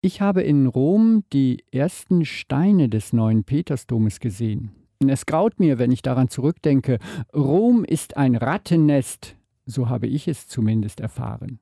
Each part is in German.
Ich habe in Rom die ersten Steine des neuen Petersdomes gesehen. Und es graut mir, wenn ich daran zurückdenke. Rom ist ein Rattennest, so habe ich es zumindest erfahren.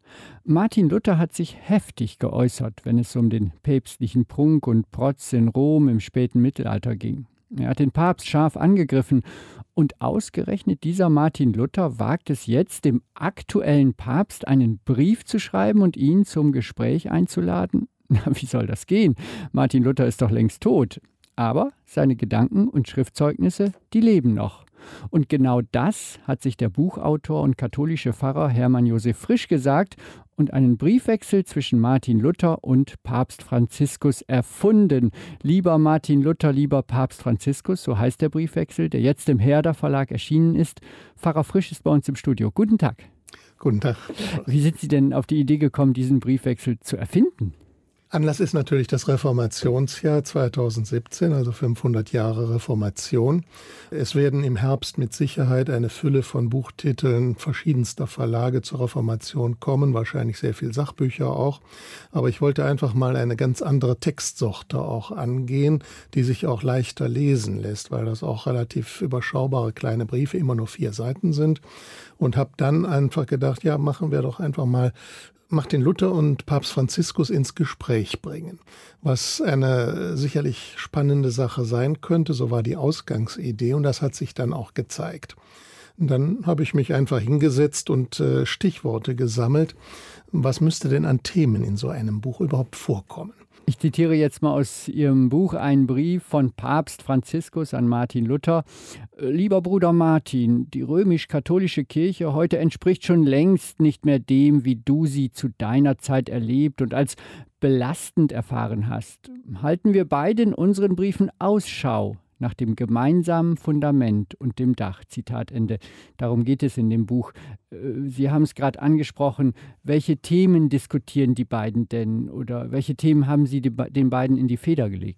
Martin Luther hat sich heftig geäußert, wenn es um den päpstlichen Prunk und Protz in Rom im späten Mittelalter ging. Er hat den Papst scharf angegriffen und ausgerechnet dieser Martin Luther wagt es jetzt, dem aktuellen Papst einen Brief zu schreiben und ihn zum Gespräch einzuladen? Na, wie soll das gehen? Martin Luther ist doch längst tot. Aber seine Gedanken und Schriftzeugnisse, die leben noch. Und genau das hat sich der Buchautor und katholische Pfarrer Hermann Josef Frisch gesagt und einen Briefwechsel zwischen Martin Luther und Papst Franziskus erfunden. Lieber Martin Luther, lieber Papst Franziskus, so heißt der Briefwechsel, der jetzt im Herder Verlag erschienen ist. Pfarrer Frisch ist bei uns im Studio. Guten Tag. Guten Tag. Wie sind Sie denn auf die Idee gekommen, diesen Briefwechsel zu erfinden? Anlass ist natürlich das Reformationsjahr 2017, also 500 Jahre Reformation. Es werden im Herbst mit Sicherheit eine Fülle von Buchtiteln verschiedenster Verlage zur Reformation kommen, wahrscheinlich sehr viel Sachbücher auch. Aber ich wollte einfach mal eine ganz andere Textsorte auch angehen, die sich auch leichter lesen lässt, weil das auch relativ überschaubare kleine Briefe, immer nur 4 Seiten sind. Und habe dann einfach gedacht, ja, machen wir doch einfach mal Martin Luther und Papst Franziskus ins Gespräch bringen, was eine sicherlich spannende Sache sein könnte. So war die Ausgangsidee und das hat sich dann auch gezeigt. Und dann habe ich mich einfach hingesetzt und Stichworte gesammelt. Was müsste denn an Themen in so einem Buch überhaupt vorkommen? Ich zitiere jetzt mal aus Ihrem Buch einen Brief von Papst Franziskus an Martin Luther. Lieber Bruder Martin, die römisch-katholische Kirche heute entspricht schon längst nicht mehr dem, wie du sie zu deiner Zeit erlebt und als belastend erfahren hast. Halten wir beide in unseren Briefen Ausschau nach dem gemeinsamen Fundament und dem Dach. Zitat Ende. Darum geht es in dem Buch. Sie haben es gerade angesprochen. Welche Themen diskutieren die beiden denn? Oder welche Themen haben Sie den beiden in die Feder gelegt?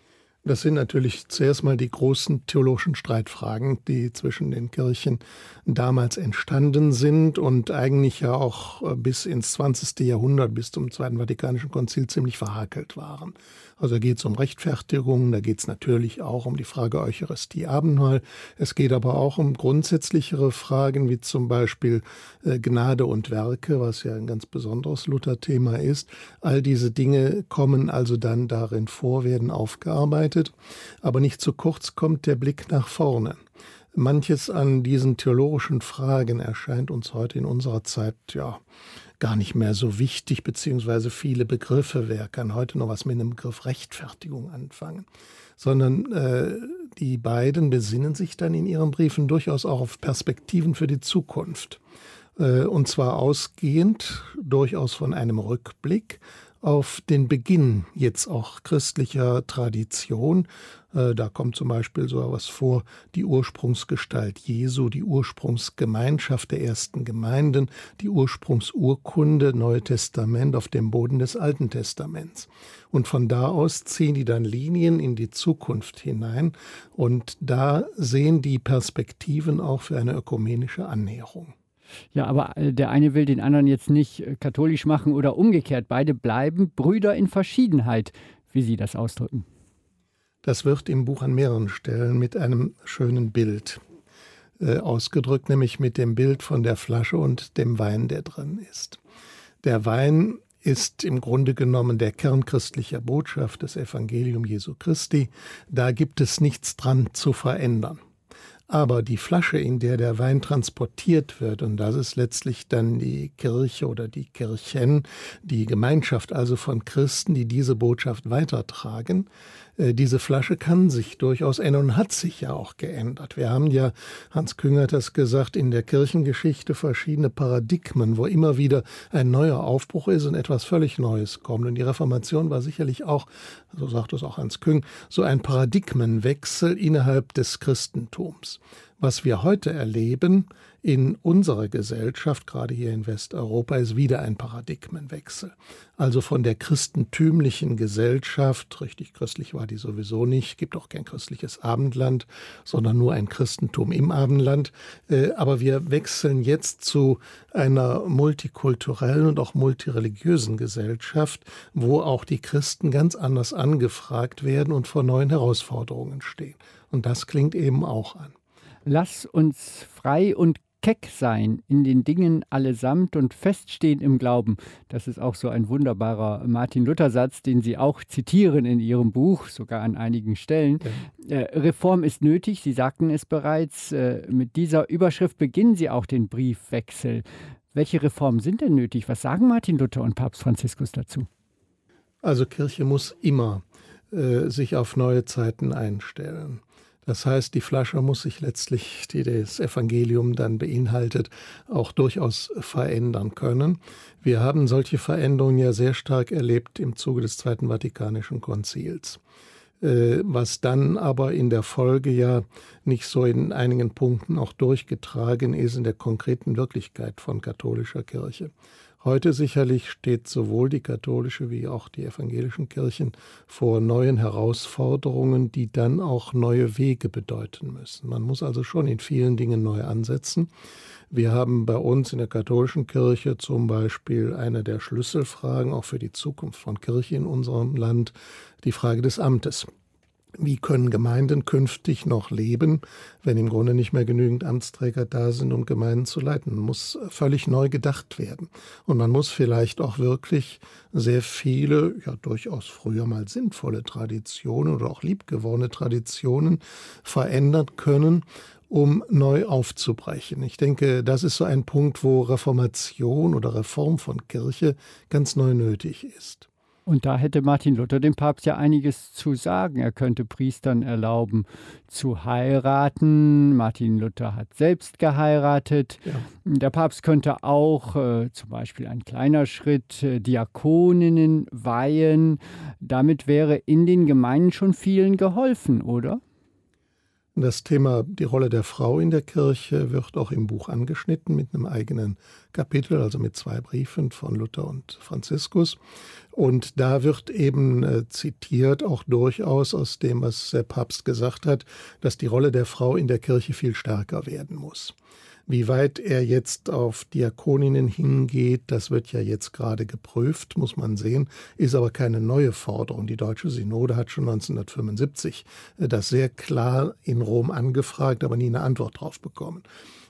Das sind natürlich zuerst mal die großen theologischen Streitfragen, die zwischen den Kirchen damals entstanden sind und eigentlich ja auch bis ins 20. Jahrhundert, bis zum Zweiten Vatikanischen Konzil ziemlich verhakelt waren. Also da geht es um Rechtfertigung, da geht es natürlich auch um die Frage Eucharistie, Abendmahl. Es geht aber auch um grundsätzlichere Fragen, wie zum Beispiel Gnade und Werke, was ja ein ganz besonderes Luther-Thema ist. All diese Dinge kommen also dann darin vor, werden aufgearbeitet. Aber nicht zu kurz kommt der Blick nach vorne. Manches an diesen theologischen Fragen erscheint uns heute in unserer Zeit ja gar nicht mehr so wichtig, beziehungsweise viele Begriffe, wer kann heute noch was mit dem Begriff Rechtfertigung anfangen, sondern die beiden besinnen sich dann in ihren Briefen durchaus auch auf Perspektiven für die Zukunft. Und zwar ausgehend durchaus von einem Rückblick auf den Beginn jetzt auch christlicher Tradition. Da kommt zum Beispiel so etwas vor, die Ursprungsgestalt Jesu, die Ursprungsgemeinschaft der ersten Gemeinden, die Ursprungsurkunde, Neue Testament auf dem Boden des Alten Testaments. Und von da aus ziehen die dann Linien in die Zukunft hinein und da sehen die Perspektiven auch für eine ökumenische Annäherung. Ja, aber der eine will den anderen jetzt nicht katholisch machen oder umgekehrt. Beide bleiben Brüder in Verschiedenheit, wie Sie das ausdrücken. Das wird im Buch an mehreren Stellen mit einem schönen Bild ausgedrückt, nämlich mit dem Bild von der Flasche und dem Wein, der drin ist. Der Wein ist im Grunde genommen der Kern christlicher Botschaft, des Evangelium Jesu Christi. Da gibt es nichts dran zu verändern. Aber die Flasche, in der der Wein transportiert wird, und das ist letztlich dann die Kirche oder die Kirchen, die Gemeinschaft also von Christen, die diese Botschaft weitertragen, diese Flasche kann sich durchaus ändern und hat sich ja auch geändert. Wir haben ja, Hans Küng hat das gesagt, in der Kirchengeschichte verschiedene Paradigmen, wo immer wieder ein neuer Aufbruch ist und etwas völlig Neues kommt. Und die Reformation war sicherlich auch, so sagt es auch Hans Küng, so ein Paradigmenwechsel innerhalb des Christentums. Was wir heute erleben in unserer Gesellschaft, gerade hier in Westeuropa, ist wieder ein Paradigmenwechsel. Also von der christentümlichen Gesellschaft, richtig christlich war die sowieso nicht, gibt auch kein christliches Abendland, sondern nur ein Christentum im Abendland. Aber wir wechseln jetzt zu einer multikulturellen und auch multireligiösen Gesellschaft, wo auch die Christen ganz anders angefragt werden und vor neuen Herausforderungen stehen. Und das klingt eben auch an. Lass uns frei und keck sein in den Dingen allesamt und feststehen im Glauben. Das ist auch so ein wunderbarer Martin-Luther-Satz, den Sie auch zitieren in Ihrem Buch, sogar an einigen Stellen. Ja. Reform ist nötig, Sie sagten es bereits. Mit dieser Überschrift beginnen Sie auch den Briefwechsel. Welche Reformen sind denn nötig? Was sagen Martin Luther und Papst Franziskus dazu? Also Kirche muss immer sich auf neue Zeiten einstellen. Das heißt, die Flasche muss sich letztlich, die das Evangelium dann beinhaltet, auch durchaus verändern können. Wir haben solche Veränderungen ja sehr stark erlebt im Zuge des Zweiten Vatikanischen Konzils. Was dann aber in der Folge ja nicht so in einigen Punkten auch durchgetragen ist in der konkreten Wirklichkeit von katholischer Kirche. Heute sicherlich steht sowohl die katholische wie auch die evangelischen Kirchen vor neuen Herausforderungen, die dann auch neue Wege bedeuten müssen. Man muss also schon in vielen Dingen neu ansetzen. Wir haben bei uns in der katholischen Kirche zum Beispiel eine der Schlüsselfragen auch für die Zukunft von Kirche in unserem Land, die Frage des Amtes. Wie können Gemeinden künftig noch leben, wenn im Grunde nicht mehr genügend Amtsträger da sind, um Gemeinden zu leiten? Man muss völlig neu gedacht werden. Und man muss vielleicht auch wirklich sehr viele, ja durchaus früher mal sinnvolle Traditionen oder auch liebgewordene Traditionen verändern können, um neu aufzubrechen. Ich denke, das ist so ein Punkt, wo Reformation oder Reform von Kirche ganz neu nötig ist. Und da hätte Martin Luther dem Papst ja einiges zu sagen. Er könnte Priestern erlauben zu heiraten. Martin Luther hat selbst geheiratet. Ja. Der Papst könnte auch zum Beispiel ein kleiner Schritt Diakoninnen weihen. Damit wäre in den Gemeinden schon vielen geholfen, oder? Das Thema, die Rolle der Frau in der Kirche, wird auch im Buch angeschnitten mit einem eigenen Kapitel, also mit 2 Briefen von Luther und Franziskus. Und da wird eben zitiert, auch durchaus aus dem, was der Papst gesagt hat, dass die Rolle der Frau in der Kirche viel stärker werden muss. Wie weit er jetzt auf Diakoninnen hingeht, das wird ja jetzt gerade geprüft, muss man sehen, ist aber keine neue Forderung. Die Deutsche Synode hat schon 1975 das sehr klar in Rom angefragt, aber nie eine Antwort drauf bekommen.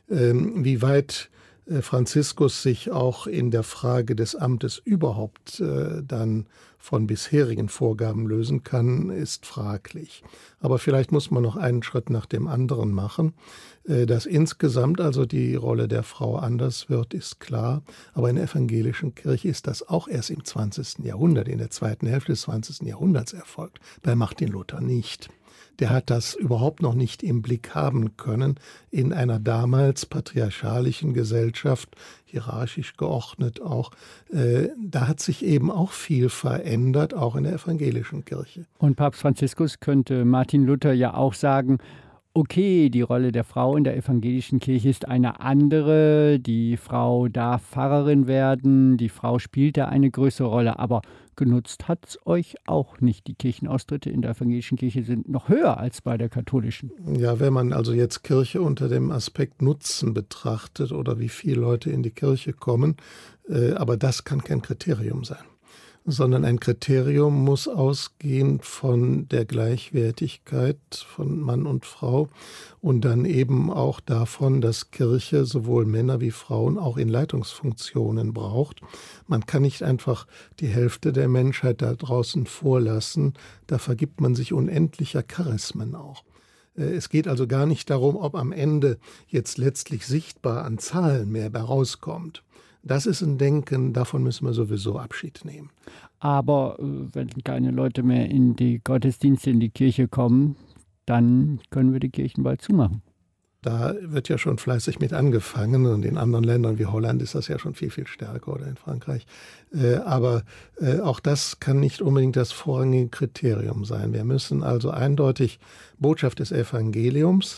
Wie weit Franziskus sich auch in der Frage des Amtes überhaupt dann von bisherigen Vorgaben lösen kann, ist fraglich. Aber vielleicht muss man noch einen Schritt nach dem anderen machen. Dass insgesamt also die Rolle der Frau anders wird, ist klar. Aber in der evangelischen Kirche ist das auch erst im 20. Jahrhundert, in der zweiten Hälfte des 20. Jahrhunderts erfolgt. Bei Martin Luther nicht. Der hat das überhaupt noch nicht im Blick haben können in einer damals patriarchalischen Gesellschaft, hierarchisch geordnet auch. Da hat sich eben auch viel verändert, auch in der evangelischen Kirche. Und Papst Franziskus könnte Martin Luther ja auch sagen, okay, die Rolle der Frau in der evangelischen Kirche ist eine andere. Die Frau darf Pfarrerin werden, die Frau spielt da eine größere Rolle, aber genutzt hat es euch auch nicht. Die Kirchenaustritte in der evangelischen Kirche sind noch höher als bei der katholischen. Ja, wenn man also jetzt Kirche unter dem Aspekt Nutzen betrachtet oder wie viele Leute in die Kirche kommen, aber das kann kein Kriterium sein. Sondern ein Kriterium muss ausgehen von der Gleichwertigkeit von Mann und Frau und dann eben auch davon, dass Kirche sowohl Männer wie Frauen auch in Leitungsfunktionen braucht. Man kann nicht einfach die Hälfte der Menschheit da draußen vorlassen, da vergibt man sich unendlicher Charismen auch. Es geht also gar nicht darum, ob am Ende jetzt letztlich sichtbar an Zahlen mehr herauskommt. Das ist ein Denken, davon müssen wir sowieso Abschied nehmen. Aber wenn keine Leute mehr in die Gottesdienste, in die Kirche kommen, dann können wir die Kirchen bald zumachen. Da wird ja schon fleißig mit angefangen und in anderen Ländern wie Holland ist das ja schon viel, viel stärker oder in Frankreich. Aber auch das kann nicht unbedingt das vorrangige Kriterium sein. Wir müssen also eindeutig Botschaft des Evangeliums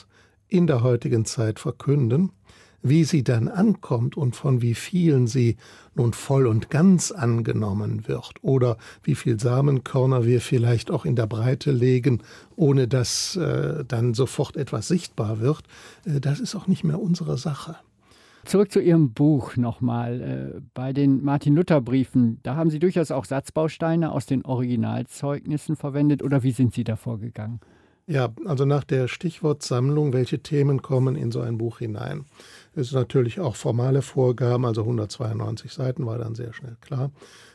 in der heutigen Zeit verkünden. Wie sie dann ankommt und von wie vielen sie nun voll und ganz angenommen wird oder wie viel Samenkörner wir vielleicht auch in der Breite legen, ohne dass dann sofort etwas sichtbar wird, das ist auch nicht mehr unsere Sache. Zurück zu Ihrem Buch nochmal. Bei den Martin-Luther-Briefen, da haben Sie durchaus auch Satzbausteine aus den Originalzeugnissen verwendet, oder wie sind Sie da vorgegangen? Ja, also nach der Stichwortsammlung, welche Themen kommen in so ein Buch hinein? Es ist natürlich auch formale Vorgaben, also 192 Seiten war dann sehr schnell klar.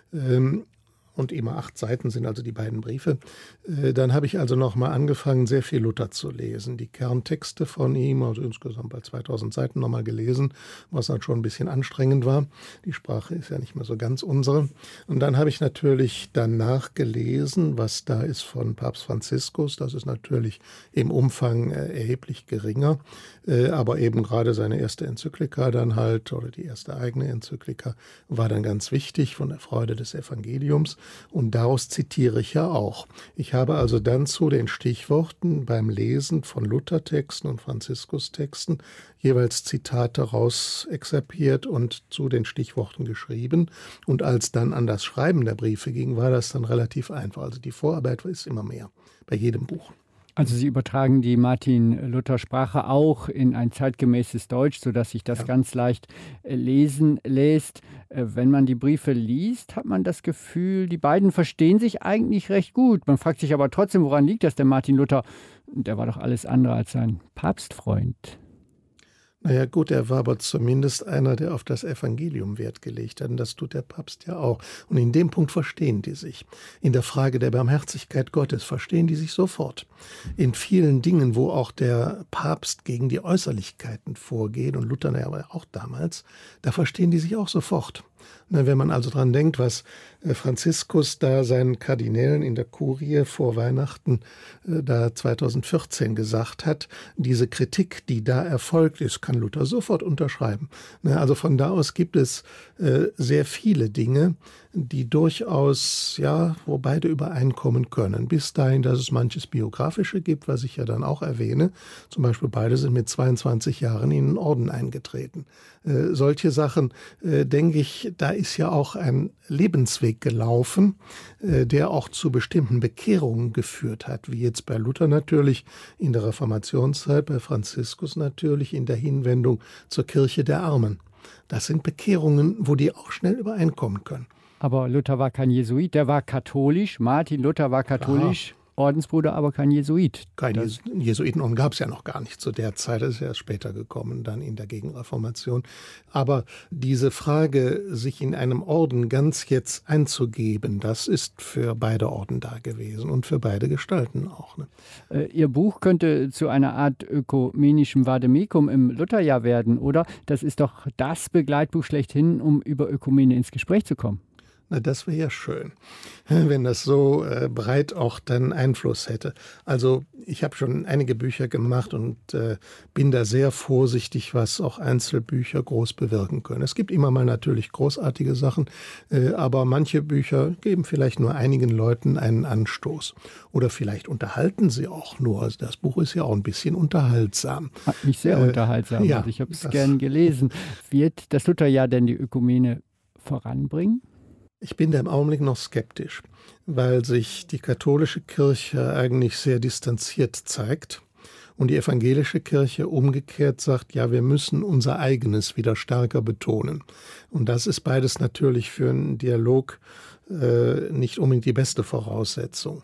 Und immer 8 Seiten sind also die beiden Briefe. Dann habe ich also nochmal angefangen, sehr viel Luther zu lesen. Die Kerntexte von ihm, also insgesamt bei 2000 Seiten nochmal gelesen, was dann schon ein bisschen anstrengend war. Die Sprache ist ja nicht mehr so ganz unsere. Und dann habe ich natürlich danach gelesen, was da ist von Papst Franziskus. Das ist natürlich im Umfang erheblich geringer, aber eben gerade seine erste Enzyklika dann halt, oder die erste eigene Enzyklika, war dann ganz wichtig, von der Freude des Evangeliums. Und daraus zitiere ich ja auch. Ich habe also dann zu den Stichworten beim Lesen von Luther-Texten und Franziskus-Texten jeweils Zitate raus exerpiert und zu den Stichworten geschrieben. Und als dann an das Schreiben der Briefe ging, war das dann relativ einfach. Also die Vorarbeit ist immer mehr bei jedem Buch. Also Sie übertragen die Martin-Luther-Sprache auch in ein zeitgemäßes Deutsch, sodass sich das ganz leicht lesen lässt. Wenn man die Briefe liest, hat man das Gefühl, die beiden verstehen sich eigentlich recht gut. Man fragt sich aber trotzdem, woran liegt das? Der Martin Luther, der war doch alles andere als ein Papstfreund. Naja gut, er war aber zumindest einer, der auf das Evangelium Wert gelegt hat. Und das tut der Papst ja auch. Und in dem Punkt verstehen die sich. In der Frage der Barmherzigkeit Gottes verstehen die sich sofort. In vielen Dingen, wo auch der Papst gegen die Äußerlichkeiten vorgeht, und Luther ja aber auch damals, da verstehen die sich auch sofort. Wenn man also dran denkt, was Franziskus da seinen Kardinälen in der Kurie vor Weihnachten da 2014 gesagt hat, diese Kritik, die da erfolgt ist, kann Luther sofort unterschreiben. Also von da aus gibt es sehr viele Dinge, die durchaus, wo beide übereinkommen können. Bis dahin, dass es manches Biografische gibt, was ich ja dann auch erwähne. Zum Beispiel beide sind mit 22 Jahren in den Orden eingetreten. Solche Sachen, denke ich, da ist ja auch ein Lebensweg gelaufen, der auch zu bestimmten Bekehrungen geführt hat, wie jetzt bei Luther natürlich in der Reformationszeit, bei Franziskus natürlich in der Hinwendung zur Kirche der Armen. Das sind Bekehrungen, wo die auch schnell übereinkommen können. Aber Luther war kein Jesuit, der war katholisch. Martin Luther war katholisch, Ordensbruder, aber kein Jesuit. Keine Jesuitenorden gab es ja noch gar nicht zu der Zeit, das ist erst später gekommen, dann in der Gegenreformation. Aber diese Frage, sich in einem Orden ganz jetzt einzugeben, das ist für beide Orden da gewesen und für beide Gestalten auch. Ne? Ihr Buch könnte zu einer Art ökumenischem Vademecum im Lutherjahr werden, oder? Das ist doch das Begleitbuch schlechthin, um über Ökumene ins Gespräch zu kommen. Na, das wäre ja schön, wenn das so breit auch dann Einfluss hätte. Also ich habe schon einige Bücher gemacht und bin da sehr vorsichtig, was auch Einzelbücher groß bewirken können. Es gibt immer mal natürlich großartige Sachen, aber manche Bücher geben vielleicht nur einigen Leuten einen Anstoß. Oder vielleicht unterhalten sie auch nur. Also das Buch ist ja auch ein bisschen unterhaltsam. Hat mich sehr unterhaltsam. Ja, also ich habe es gern gelesen. Wird das Lutherjahr denn die Ökumene voranbringen? Ich bin da im Augenblick noch skeptisch, weil sich die katholische Kirche eigentlich sehr distanziert zeigt und die evangelische Kirche umgekehrt sagt, ja, wir müssen unser Eigenes wieder stärker betonen. Und das ist beides natürlich für einen Dialog nicht unbedingt die beste Voraussetzung.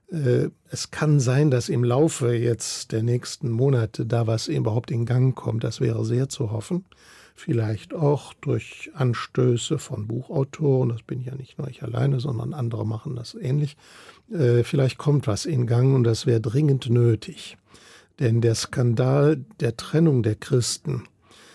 Es kann sein, dass im Laufe jetzt der nächsten Monate da was überhaupt in Gang kommt. Das wäre sehr zu hoffen. Vielleicht auch durch Anstöße von Buchautoren, das bin ja nicht nur ich alleine, sondern andere machen das ähnlich. Vielleicht kommt was in Gang und das wäre dringend nötig. Denn der Skandal der Trennung der Christen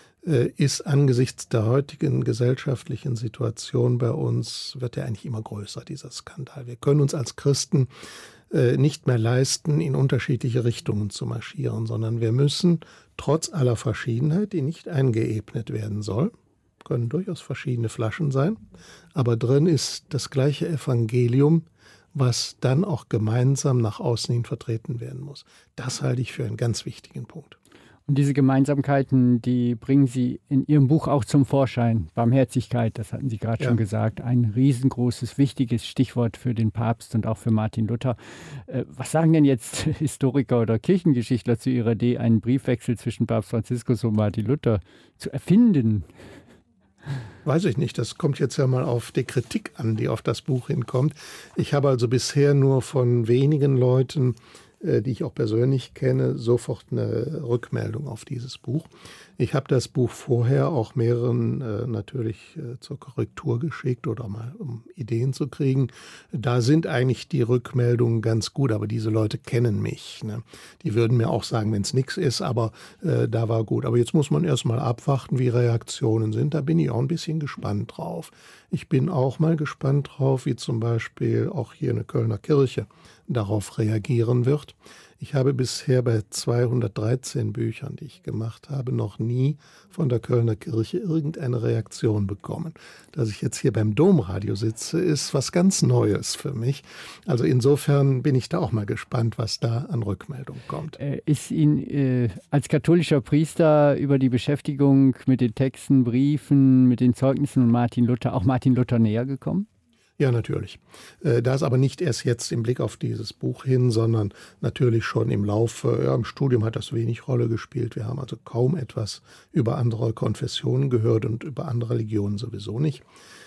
ist angesichts der heutigen gesellschaftlichen Situation bei uns, wird ja eigentlich immer größer, dieser Skandal. Wir können uns als Christen nicht mehr leisten, in unterschiedliche Richtungen zu marschieren, sondern wir müssen trotz aller Verschiedenheit, die nicht eingeebnet werden soll, können durchaus verschiedene Flaschen sein, aber drin ist das gleiche Evangelium, was dann auch gemeinsam nach außen hin vertreten werden muss. Das halte ich für einen ganz wichtigen Punkt. Und diese Gemeinsamkeiten, die bringen Sie in Ihrem Buch auch zum Vorschein. Barmherzigkeit, das hatten Sie gerade schon gesagt, ein riesengroßes, wichtiges Stichwort für den Papst und auch für Martin Luther. Was sagen denn jetzt Historiker oder Kirchengeschichtler zu Ihrer Idee, einen Briefwechsel zwischen Papst Franziskus und Martin Luther zu erfinden? Weiß ich nicht, das kommt jetzt ja mal auf die Kritik an, die auf das Buch hinkommt. Ich habe also bisher nur von wenigen Leuten, die ich auch persönlich kenne, sofort eine Rückmeldung auf dieses Buch. Ich habe das Buch vorher auch mehreren natürlich zur Korrektur geschickt oder mal um Ideen zu kriegen. Da sind eigentlich die Rückmeldungen ganz gut, aber diese Leute kennen mich. Ne? Die würden mir auch sagen, wenn es nichts ist, aber da war gut. Aber jetzt muss man erst mal abwarten, wie Reaktionen sind. Da bin ich auch ein bisschen gespannt drauf. Ich bin auch mal gespannt drauf, wie zum Beispiel auch hier eine Kölner Kirche darauf reagieren wird. Ich habe bisher bei 213 Büchern, die ich gemacht habe, noch nie von der Kölner Kirche irgendeine Reaktion bekommen. Dass ich jetzt hier beim Domradio sitze, ist was ganz Neues für mich. Also insofern bin ich da auch mal gespannt, was da an Rückmeldung kommt. Ist Ihnen als katholischer Priester über die Beschäftigung mit den Texten, Briefen, mit den Zeugnissen und Martin Luther näher gekommen? Ja, natürlich. Das aber nicht erst jetzt im Blick auf dieses Buch hin, sondern natürlich schon im Laufe, im Studium hat das wenig Rolle gespielt. Wir haben also kaum etwas über andere Konfessionen gehört und über andere Religionen sowieso nicht.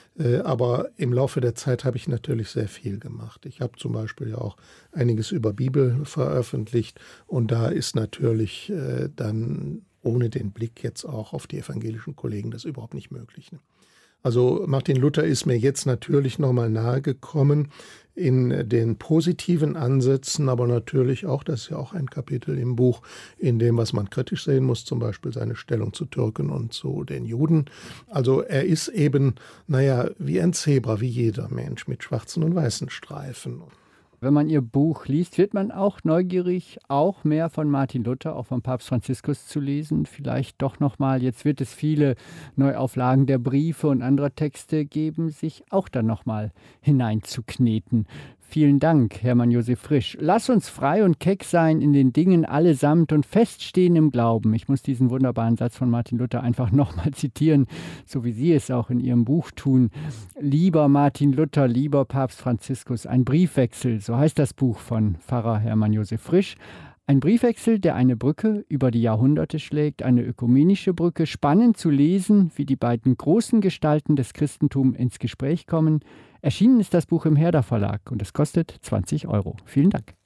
Aber im Laufe der Zeit habe ich natürlich sehr viel gemacht. Ich habe zum Beispiel ja auch einiges über Bibel veröffentlicht und da ist natürlich dann ohne den Blick jetzt auch auf die evangelischen Kollegen das überhaupt nicht möglich. Ne? Also Martin Luther ist mir jetzt natürlich nochmal nahegekommen in den positiven Ansätzen, aber natürlich auch, das ist ja auch ein Kapitel im Buch, in dem, was man kritisch sehen muss, zum Beispiel seine Stellung zu Türken und zu den Juden. Also er ist eben, wie ein Zebra, wie jeder Mensch, mit schwarzen und weißen Streifen. Wenn man Ihr Buch liest, wird man auch neugierig, auch mehr von Martin Luther, auch von Papst Franziskus zu lesen. Vielleicht doch nochmal, jetzt wird es viele Neuauflagen der Briefe und anderer Texte geben, sich auch dann nochmal hineinzukneten. Vielen Dank, Hermann Josef Frisch. Lass uns frei und keck sein in den Dingen allesamt und feststehen im Glauben. Ich muss diesen wunderbaren Satz von Martin Luther einfach nochmal zitieren, so wie Sie es auch in Ihrem Buch tun. Lieber Martin Luther, lieber Papst Franziskus, ein Briefwechsel, so heißt das Buch von Pfarrer Hermann Josef Frisch. Ein Briefwechsel, der eine Brücke über die Jahrhunderte schlägt, eine ökumenische Brücke, spannend zu lesen, wie die beiden großen Gestalten des Christentums ins Gespräch kommen. Erschienen ist das Buch im Herder Verlag und es kostet 20 €. Vielen Dank.